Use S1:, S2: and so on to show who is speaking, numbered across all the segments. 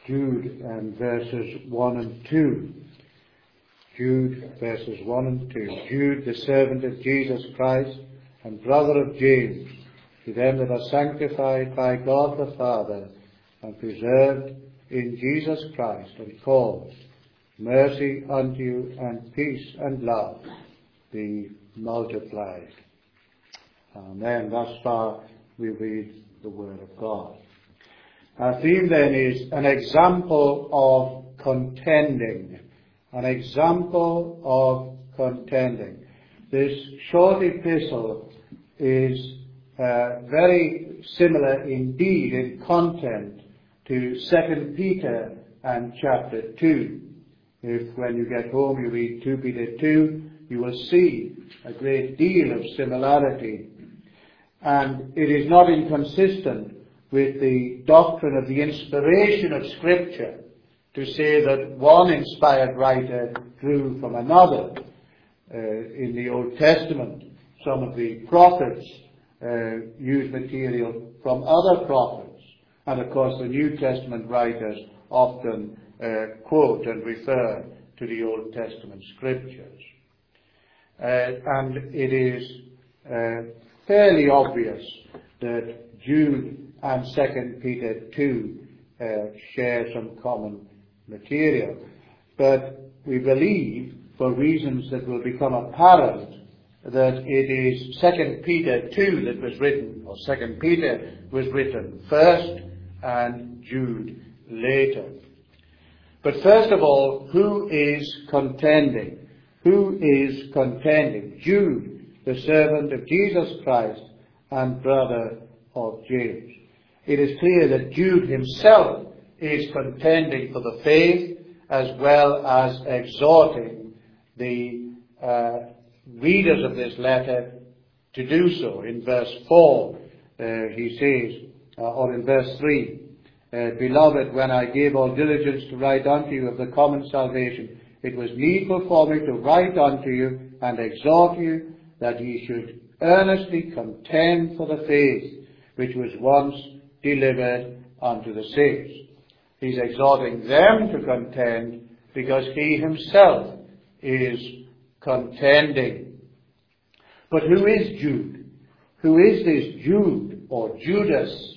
S1: Jude and verses 1 and 2. Jude verses 1 and 2. Jude, the servant of Jesus Christ and brother of James, to them that are sanctified by God the Father and preserved in Jesus Christ and called, mercy unto you and peace and love be multiplied. Amen. Thus far we read the Word of God. Our theme then is an example of contending. An example of contending. This short epistle is very similar indeed in content to 2 Peter and chapter 2. If when you get home you read 2 Peter 2, you will see a great deal of similarity. And it is not inconsistent with the doctrine of the inspiration of Scripture to say that one inspired writer drew from another. In the Old Testament, some of the prophets used material from other prophets. And of course the New Testament writers often quote and refer to the Old Testament Scriptures. And it is fairly obvious that Jude and 2 Peter 2 share some common material. But we believe, for reasons that will become apparent, that it is 2 Peter 2 that was written, or 2 Peter was written first and Jude later. But first of all, who is contending? Who is contending? Jude, the servant of Jesus Christ and brother of James. It is clear that Jude himself is contending for the faith as well as exhorting the readers of this letter to do so. In verse 4, he says, or in verse 3, Beloved, when I gave all diligence to write unto you of the common salvation, it was needful for me to write unto you and exhort you that ye should earnestly contend for the faith which was once delivered unto the saints. He's exhorting them to contend because he himself is contending. But who is Jude? Who is this Jude or Judas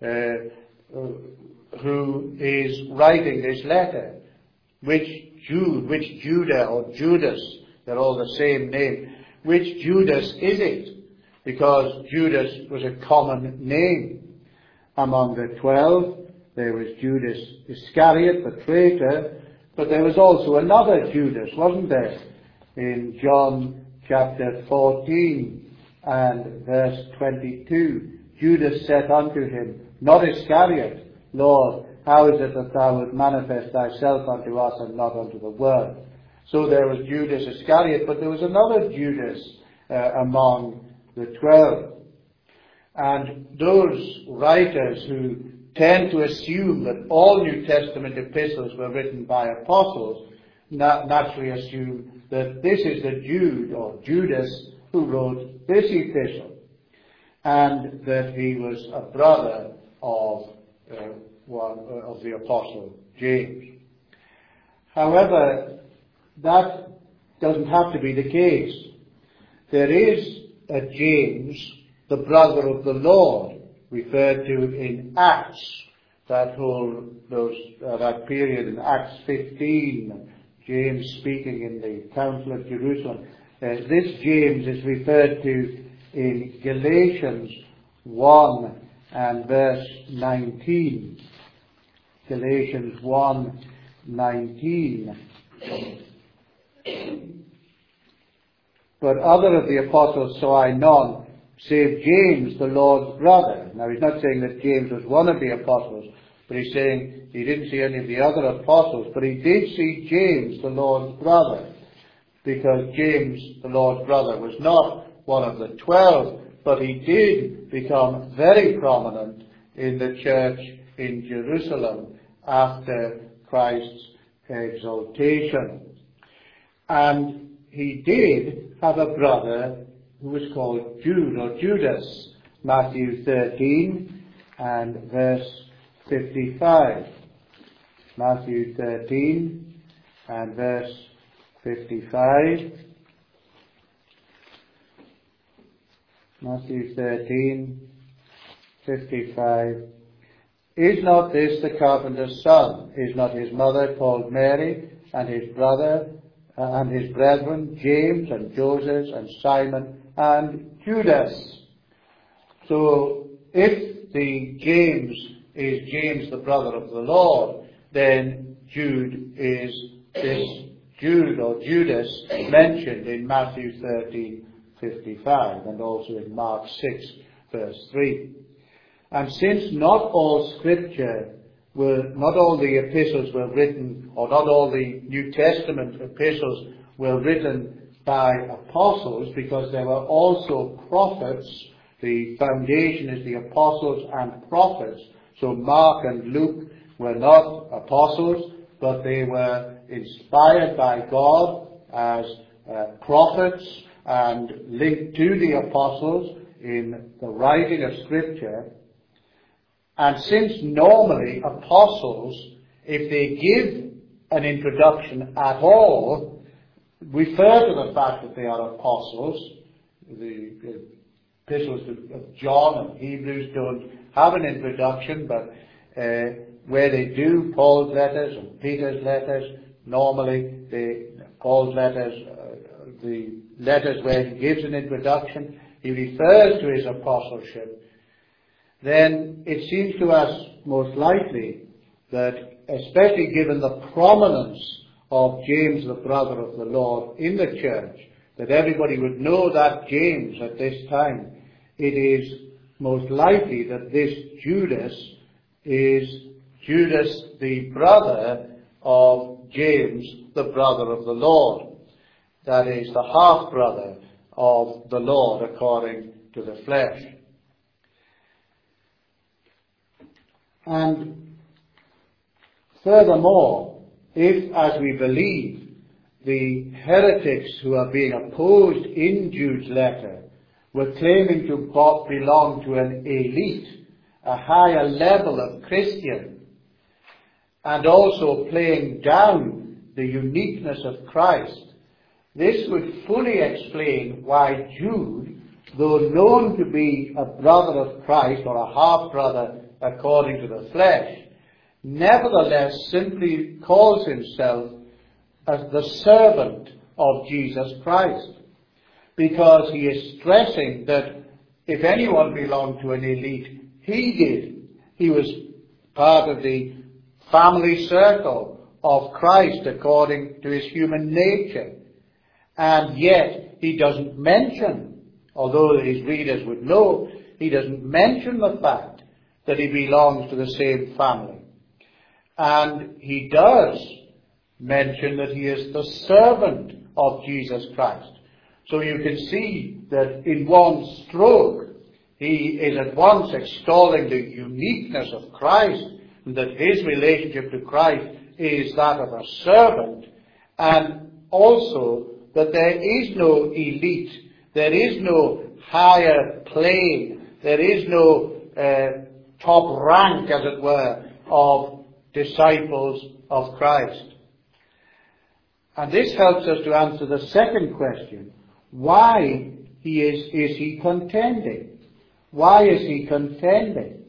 S1: who is writing this letter? Which Jude, which Judah or Judas, they're all the same name. Which Judas is it? Because Judas was a common name. Among the 12, there was Judas Iscariot, the traitor, but there was also another Judas, wasn't there? In John chapter 14 and verse 22, Judas said unto him, not Iscariot, Lord, how is it that thou wilt manifest thyself unto us and not unto the world? So there was Judas Iscariot, but there was another Judas among the 12. And those writers who tend to assume that all New Testament epistles were written by apostles naturally assume that this is the Jude or Judas who wrote this epistle, and that he was a brother of one of the apostle James. However, that doesn't have to be the case. There is a James, the brother of the Lord, referred to in Acts, that period in Acts 15, James speaking in the Council of Jerusalem. This James is referred to in Galatians 1 and verse 19. Galatians 1:19. But other of the apostles saw I none, save James, the Lord's brother. Now he's not saying that James was one of the apostles, but he's saying he didn't see any of the other apostles, but he did see James, the Lord's brother, because James, the Lord's brother, was not one of the 12, but he did become very prominent in the church in Jerusalem after Christ's exaltation. And he did have a brother who was called Jude or Judas, Matthew 13 and verse 55. Matthew 13 and verse 55. Matthew 13, 55. Is not this the carpenter's son? Is not his mother called Mary, and his brother and his brethren, James and Joseph and Simon and Judas? So if the James is James, the brother of the Lord, then Jude is this Jude or Judas mentioned in Matthew 13:55 and also in Mark 6 verse 3. And since not all the epistles were written, or not all the New Testament epistles were written by apostles, because there were also prophets. The foundation is the apostles and prophets. So Mark and Luke were not apostles, but they were inspired by God as prophets and linked to the apostles in the writing of Scripture. And since normally apostles, if they give an introduction at all, refer to the fact that they are apostles, the epistles of John and Hebrews don't have an introduction, but where they do, Paul's letters and Peter's letters, normally Paul's letters, the letters where he gives an introduction, he refers to his apostleship. Then it seems to us most likely that, especially given the prominence of James, the brother of the Lord, in the church, that everybody would know that James at this time, it is most likely that this Judas is Judas, the brother of James, the brother of the Lord. That is, the half-brother of the Lord according to the flesh. And furthermore, if, as we believe, the heretics who are being opposed in Jude's letter were claiming to belong to an elite, a higher level of Christian, and also playing down the uniqueness of Christ, this would fully explain why Jude, though known to be a brother of Christ or a half-brother according to the flesh, nevertheless simply calls himself as the servant of Jesus Christ, because he is stressing that if anyone belonged to an elite, he did. He was part of the family circle of Christ according to his human nature. And yet he doesn't mention, although his readers would know, he doesn't mention the fact that he belongs to the same family. And he does mention that he is the servant of Jesus Christ. So you can see that in one stroke, he is at once extolling the uniqueness of Christ, and that his relationship to Christ is that of a servant, and also that there is no elite, there is no higher plane, there is no top rank, as it were, of disciples of Christ. And this helps us to answer the second question. Why is he contending? Why is he contending?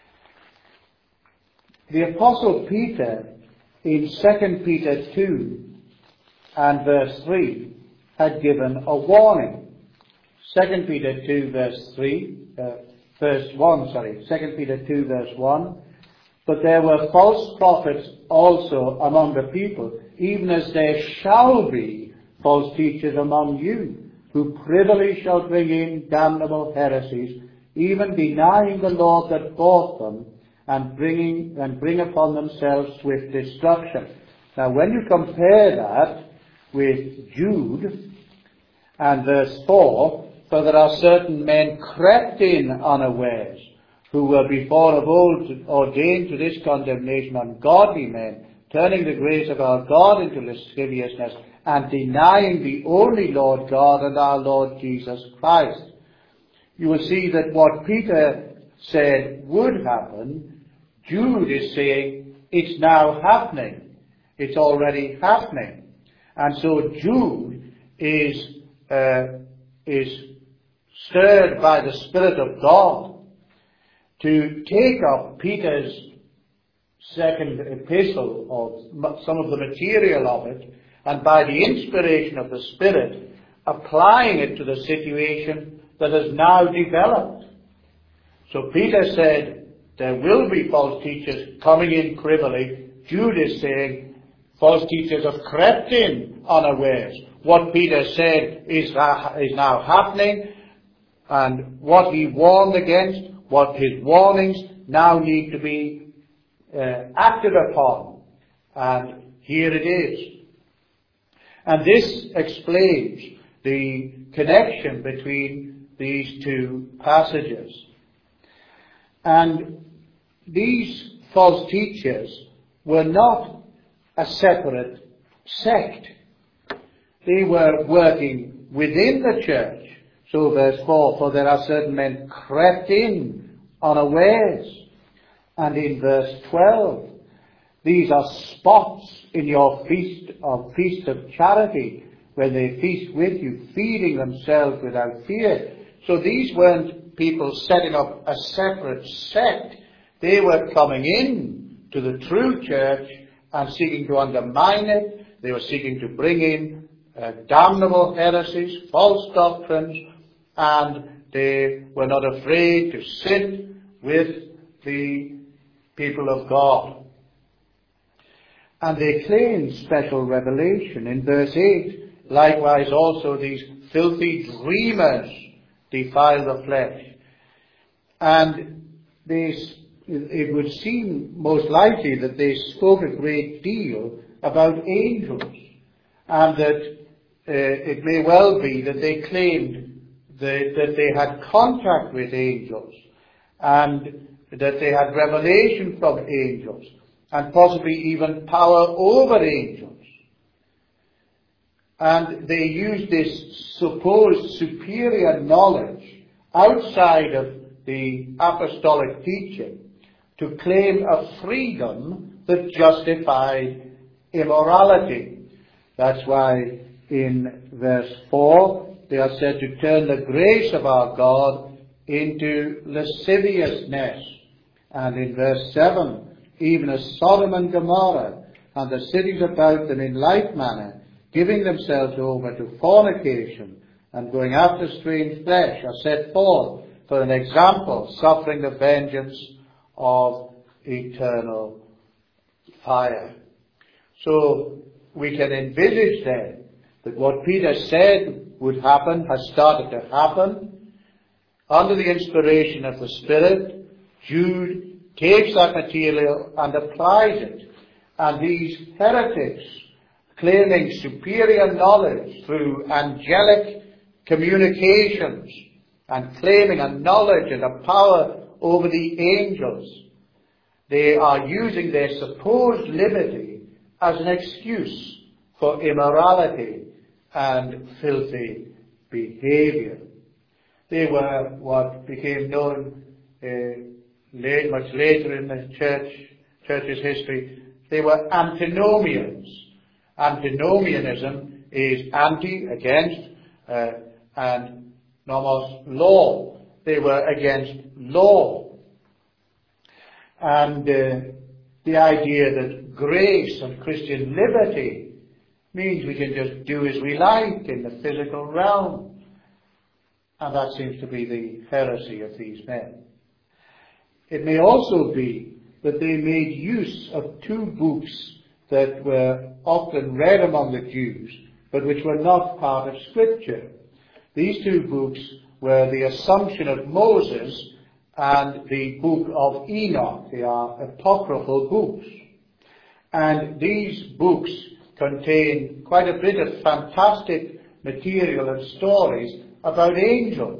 S1: The Apostle Peter, in 2 Peter 2 and verse 3, had given a warning. 2 Peter 2 verse 2 Peter 2 verse 1. But there were false prophets also among the people, even as there shall be false teachers among you, who privily shall bring in damnable heresies, even denying the Lord that bought them, and bring upon themselves swift destruction. Now when you compare that with Jude and verse 4, for there are certain men crept in unawares, who were before of old ordained to this condemnation, ungodly men, turning the grace of our God into lasciviousness, and denying the only Lord God and our Lord Jesus Christ. You will see that what Peter said would happen, Jude is saying it's now happening. It's already happening. And so Jude is stirred by the Spirit of God to take up Peter's second epistle, or some of the material of it, and by the inspiration of the Spirit, applying it to the situation that has now developed. So Peter said, there will be false teachers coming in privily. Jude is saying, false teachers have crept in unawares. What Peter said is now happening, and what he warned against, what his warnings now need to be acted upon. And here it is. And this explains the connection between these two passages. And these false teachers were not a separate sect. They were working within the church. So verse 4, for there are certain men crept in unawares. And in verse 12, these are spots in your feast of charity, when they feast with you, feeding themselves without fear. So these weren't people setting up a separate sect. They were coming in to the true church and seeking to undermine it. They were seeking to bring in damnable heresies, false doctrines, and they were not afraid to sit with the people of God. And they claimed special revelation. In verse 8, likewise also these filthy dreamers defile the flesh. And it would seem most likely that they spoke a great deal about angels, and that it may well be that they claimed that they had contact with angels, and that they had revelation from angels, and possibly even power over angels. And they used this supposed superior knowledge outside of the apostolic teaching to claim a freedom that justified immorality. That's why in verse 4 they are said to turn the grace of our God into lasciviousness. And in verse 7, even as Sodom and Gomorrah and the cities about them in like manner, giving themselves over to fornication and going after strange flesh, are set forth for an example, suffering the vengeance of eternal fire. So we can envisage then that what Peter said would happen has started to happen. Under the inspiration of the Spirit, Jude takes that material and applies it. And these heretics, claiming superior knowledge through angelic communications, and claiming a knowledge and a power over the angels, they are using their supposed liberty as an excuse for immorality and filthy behavior. They were what became known much later in the church's history. They were antinomians. Antinomianism is anti, against, and nomos, law. They were against law. And the idea that grace and Christian liberty means we can just do as we like in the physical realm. And that seems to be the heresy of these men. It may also be that they made use of two books that were often read among the Jews, but which were not part of Scripture. These two books were the Assumption of Moses and the Book of Enoch. They are apocryphal books. And these books contain quite a bit of fantastic material and stories about angels.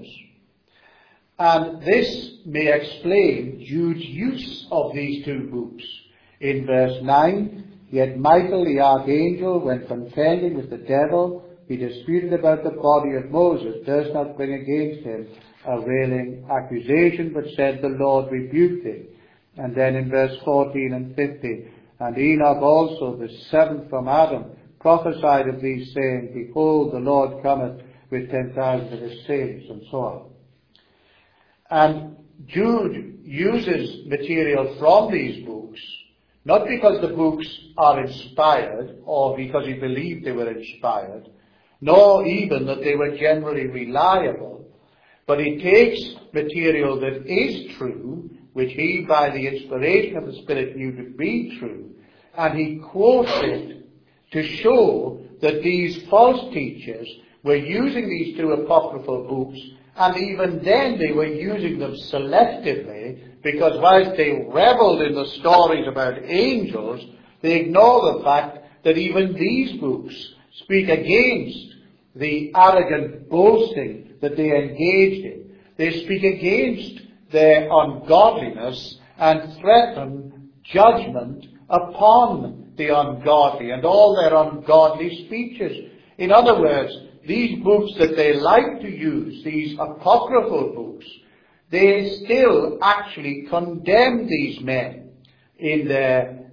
S1: And this may explain Jude's use of these two books. In verse 9, yet Michael the archangel, when contending with the devil, he disputed about the body of Moses, durst not bring against him a railing accusation, but said, the Lord rebuked him. And then in verse 14 and 15, and Enoch also, the seventh from Adam, prophesied of these, saying, Behold, the Lord cometh with 10,000 of his saints, and so on. And Jude uses material from these books, not because the books are inspired, or because he believed they were inspired, nor even that they were generally reliable, but he takes material that is true, which he, by the inspiration of the Spirit, knew to be true, and he quotes it to show that these false teachers were using these two apocryphal books, and even then they were using them selectively, because whilst they reveled in the stories about angels, they ignore the fact that even these books speak against the arrogant boasting that they engaged in. They speak against their ungodliness and threaten judgment upon the ungodly and all their ungodly speeches. In other words, these books that they like to use, these apocryphal books, they still actually condemn these men in their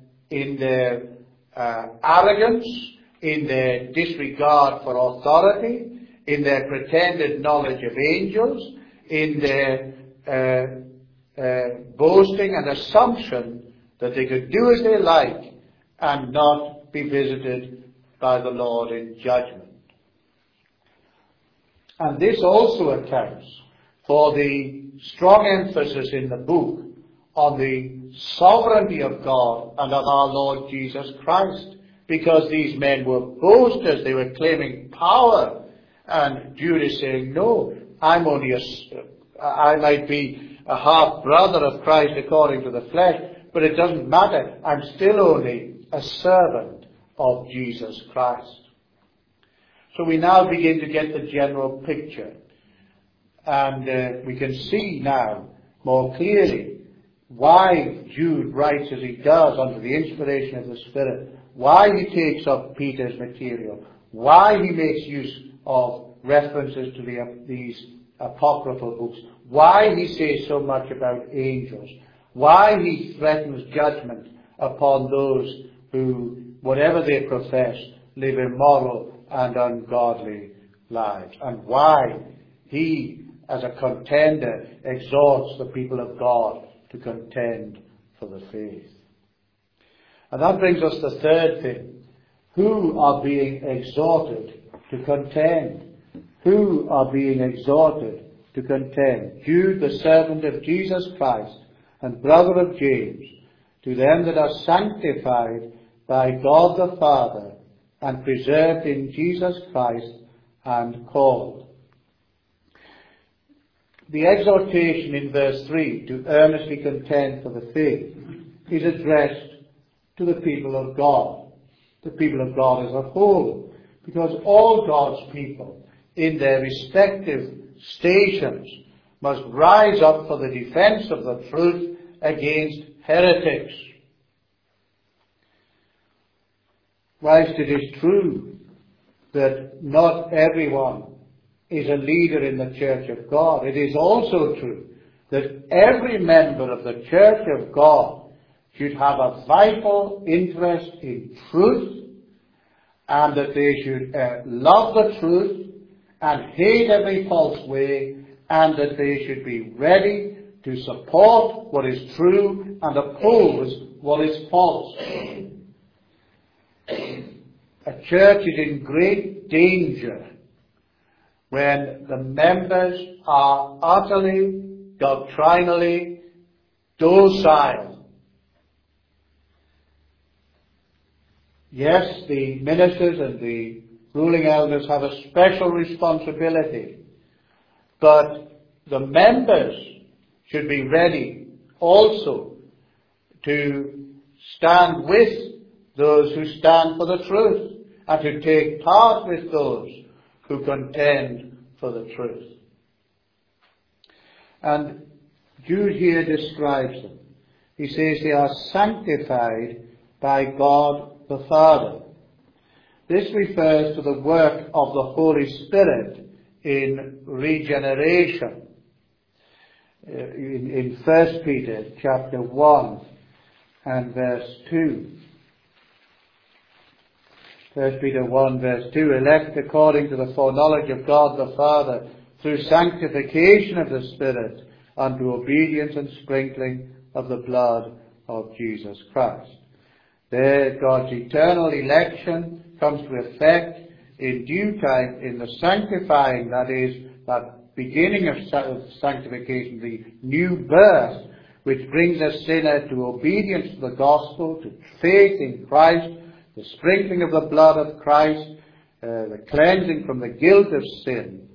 S1: arrogance, in their disregard for authority, in their pretended knowledge of angels, in their boasting and assumption that they could do as they like and not be visited by the Lord in judgment. And this also accounts for the strong emphasis in the book on the sovereignty of God and of our Lord Jesus Christ, because these men were boasters, they were claiming power, and Jude is saying, no, I might be a half-brother of Christ according to the flesh, but it doesn't matter, I'm still only a servant of Jesus Christ. So we now begin to get the general picture. And we can see now more clearly why Jude writes as he does under the inspiration of the Spirit, why he takes up Peter's material, why he makes use of references to these apocryphal books, why he says so much about angels, why he threatens judgment upon those who, whatever they profess, live immoral and ungodly lives, and why he, as a contender, exhorts the people of God to contend for the faith. And that brings us to the third thing. Who are being exhorted to contend? Who are being exhorted to contend? Jude, the servant of Jesus Christ and brother of James, to them that are sanctified by God the Father and preserved in Jesus Christ and called. The exhortation in verse 3 to earnestly contend for the faith is addressed to the people of God, the people of God as a whole, because all God's people in their respective stations must rise up for the defense of the truth against heretics. Whilst it is true that not everyone is a leader in the Church of God, it is also true that every member of the Church of God should have a vital interest in truth, and that they should love the truth and hate every false way, and that they should be ready to support what is true and oppose what is false. A church is in great danger when the members are utterly, doctrinally docile. Yes, the ministers and the ruling elders have a special responsibility, but the members should be ready also to stand with those who stand for the truth, and to take part with those who contend for the truth. And Jude here describes them. He says they are sanctified by God the Father. This refers to the work of the Holy Spirit in regeneration. in 1 Peter chapter 1 and verse 2. 1 Peter 1 verse 2, elect according to the foreknowledge of God the Father, through sanctification of the Spirit, unto obedience and sprinkling of the blood of Jesus Christ. There, God's eternal election comes to effect in due time in the sanctifying, that is, that beginning of sanctification, the new birth, which brings a sinner to obedience to the gospel, to faith in Christ, the sprinkling of the blood of Christ, the cleansing from the guilt of sin.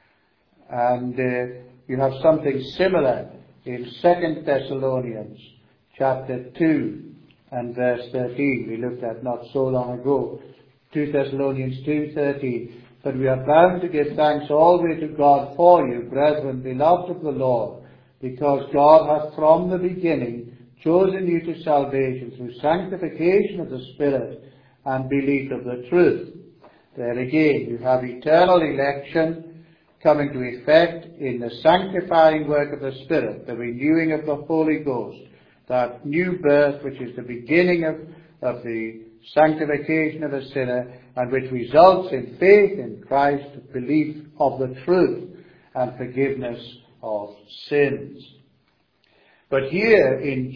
S1: And you have something similar in 2 Thessalonians chapter 2 and verse 13. We looked at not so long ago. 2 Thessalonians 2:13. But we are bound to give thanks always to God for you, brethren, beloved of the Lord, because God hath from the beginning chosen you to salvation through sanctification of the Spirit and belief of the truth. There again, you have eternal election coming to effect in the sanctifying work of the Spirit, the renewing of the Holy Ghost, that new birth which is the beginning of the sanctification of the sinner, and which results in faith in Christ, belief of the truth, and forgiveness of sins. But here in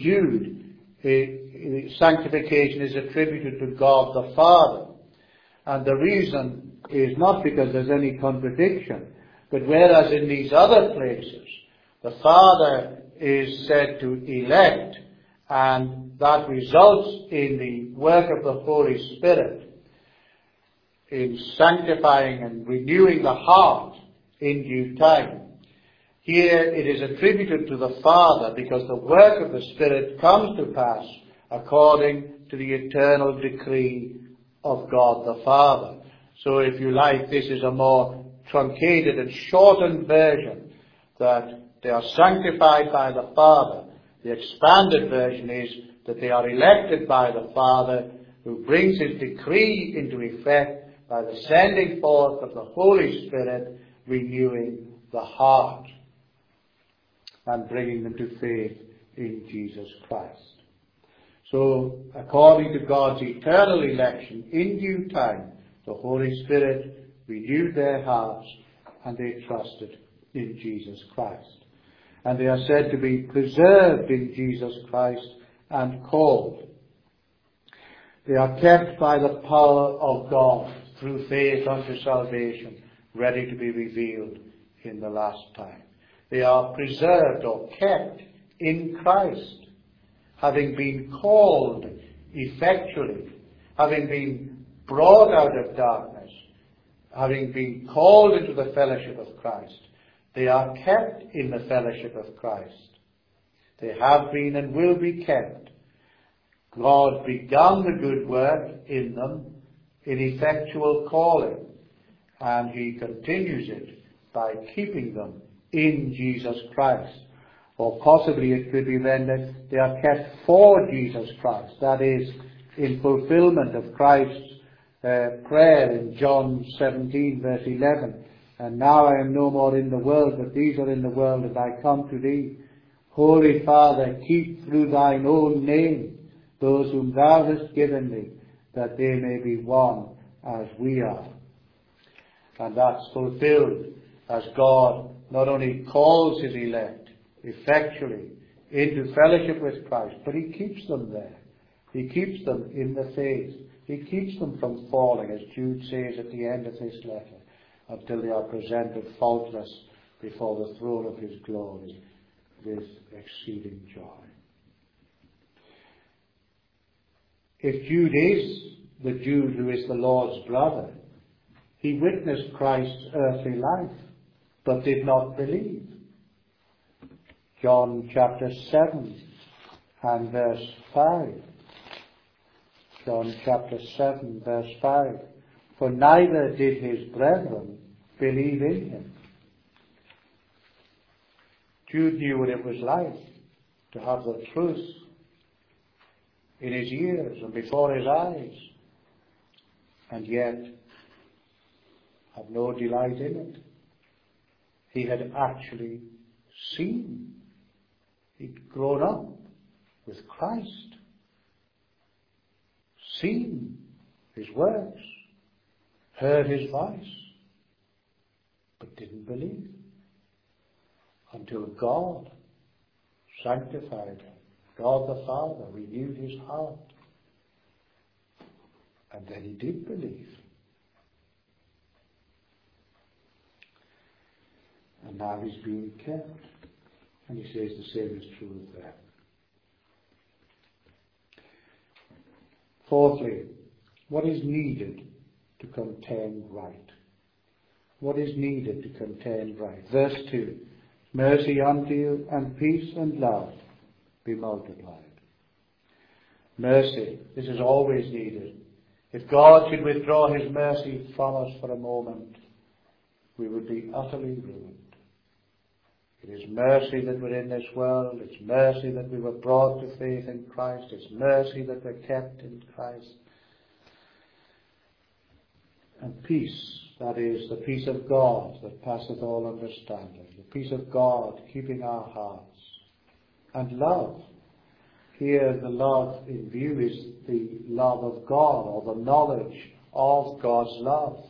S1: Jude, sanctification is attributed to God the Father. And the reason is not because there's any contradiction, but whereas in these other places, the Father is said to elect, and that results in the work of the Holy Spirit in sanctifying and renewing the heart in due time. Here it is attributed to the Father because the work of the Spirit comes to pass according to the eternal decree of God the Father. So if you like, this is a more truncated and shortened version, that they are sanctified by the Father. The expanded version is that they are elected by the Father, who brings his decree into effect by the sending forth of the Holy Spirit, renewing the heart and bringing them to faith in Jesus Christ. So, according to God's eternal election, in due time, the Holy Spirit renewed their hearts and they trusted in Jesus Christ. And they are said to be preserved in Jesus Christ and called. They are kept by the power of God through faith unto salvation, ready to be revealed in the last time. They are preserved or kept in Christ, having been called effectually, having been brought out of darkness, having been called into the fellowship of Christ. They are kept in the fellowship of Christ. They have been and will be kept. God began the good work in them in effectual calling, and he continues it by keeping them in Jesus Christ. Or possibly it could be rendered, they are kept for Jesus Christ. That is, in fulfillment of Christ's prayer in John 17 verse 11. And now I am no more in the world, but these are in the world, and I come to thee. Holy Father, keep through thine own name those whom thou hast given me, that they may be one as we are. And that's fulfilled as God not only calls his elect effectually into fellowship with Christ, but he keeps them there. He keeps them in the faith. He keeps them from falling, as Jude says at the end of this letter, until they are presented faultless before the throne of his glory with exceeding joy. If Jude is the Jude who is the Lord's brother, he witnessed Christ's earthly life, but did not believe. John chapter 7 and verse 5. John chapter 7 verse 5. For neither did his brethren believe in him. Jude knew what it was like to have the truth in his ears and before his eyes, and yet had no delight in it. He had actually seen He'd grown up with Christ, seen his works, heard his voice, but didn't believe until God sanctified him. God the Father renewed his heart. And then he did believe. And now he's being kept. And he says the same is true of them. Fourthly, what is needed to contend right? What is needed to contend right? Verse 2. Mercy unto you, and peace and love be multiplied. Mercy. This is always needed. If God should withdraw his mercy from us for a moment, we would be utterly ruined. It is mercy that we're in this world. It's mercy that we were brought to faith in Christ. It's mercy that we're kept in Christ. And peace, that is, the peace of God that passeth all understanding. The peace of God keeping our hearts. And love. Here the love in view is the love of God, or the knowledge of God's love.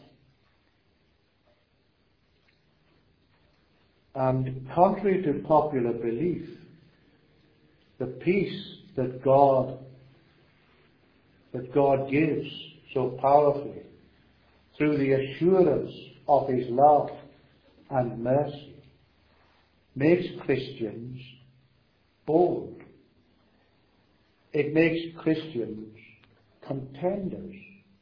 S1: And contrary to popular belief, the peace that God gives so powerfully through the assurance of his love and mercy makes Christians bold. It makes Christians contenders.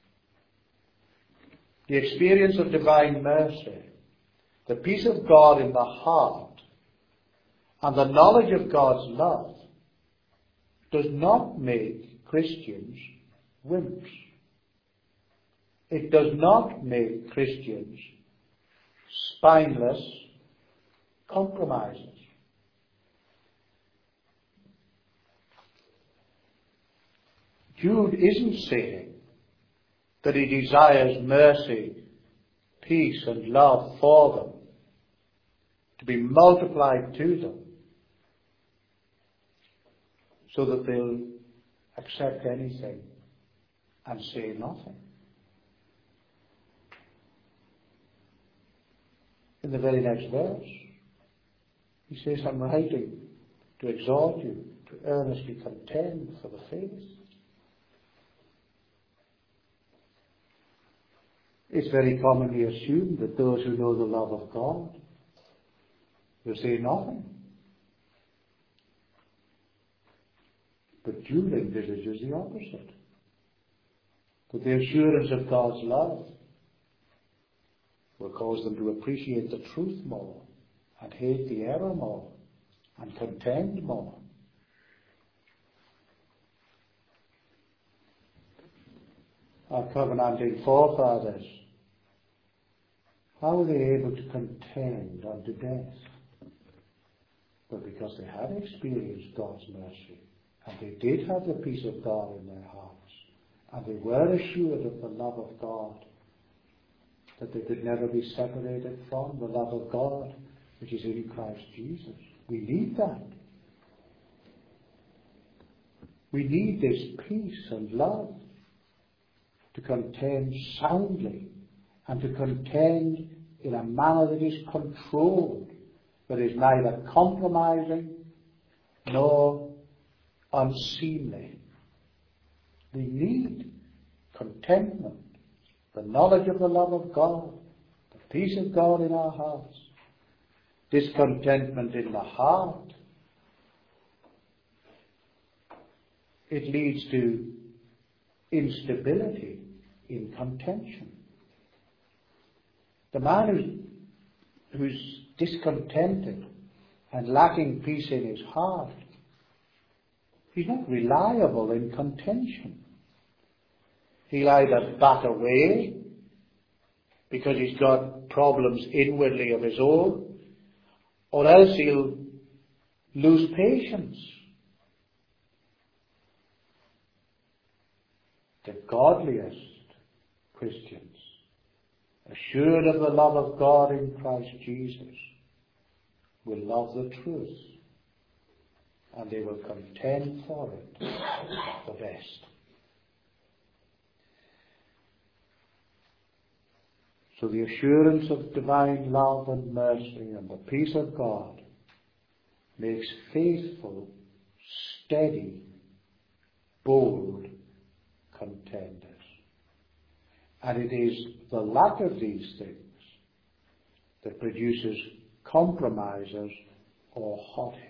S1: The experience of divine mercy, the peace of God in the heart, and the knowledge of God's love does not make Christians wimps. It does not make Christians spineless compromisers. Jude isn't saying that he desires mercy, peace and love for them to be multiplied to them so that they'll accept anything and say nothing. In the very next verse, he says, I'm writing to exhort you to earnestly contend for the faith. It's very commonly assumed that those who know the love of God will say nothing. But Jude envisages the opposite. That the assurance of God's love will cause them to appreciate the truth more, and hate the error more, and contend more. Our covenanting forefathers, how were they able to contend unto death? Well, because they had experienced God's mercy, and they did have the peace of God in their hearts, and they were assured of the love of God, that they could never be separated from the love of God which is in Christ Jesus. We need that. We need this peace and love to contend soundly, and to contend in a manner that is controlled, that is neither compromising nor unseemly. We need contentment, the knowledge of the love of God, the peace of God in our hearts. Discontentment in the heart, it leads to instability in contention. The man who's discontented and lacking peace in his heart, he's not reliable in contention. He'll either back away because he's got problems inwardly of his own, or else he'll lose patience. The godliest Christians, assured of the love of God in Christ Jesus, will love the truth and they will contend for it the best. So the assurance of divine love and mercy and the peace of God makes faithful, steady, bold contenders. And it is the lack of these things that produces compromisers or hotheads.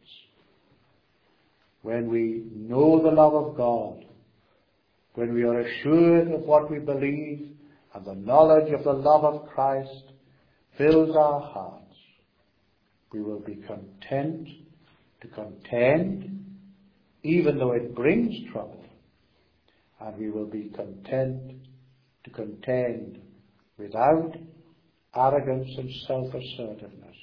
S1: When we know the love of God, when we are assured of what we believe, and the knowledge of the love of Christ fills our hearts, we will be content to contend, even though it brings trouble, and we will be content to contend without arrogance and self-assertiveness.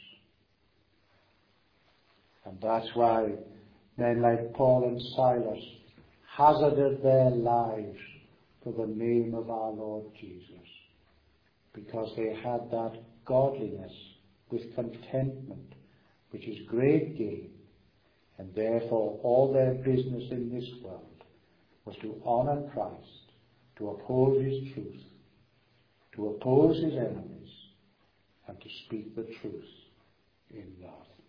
S1: And that's why men like Paul and Silas hazarded their lives for the name of our Lord Jesus, because they had that godliness with contentment, which is great gain, and therefore all their business in this world was to honor Christ, to uphold his truth, to oppose his enemies, and to speak the truth in love.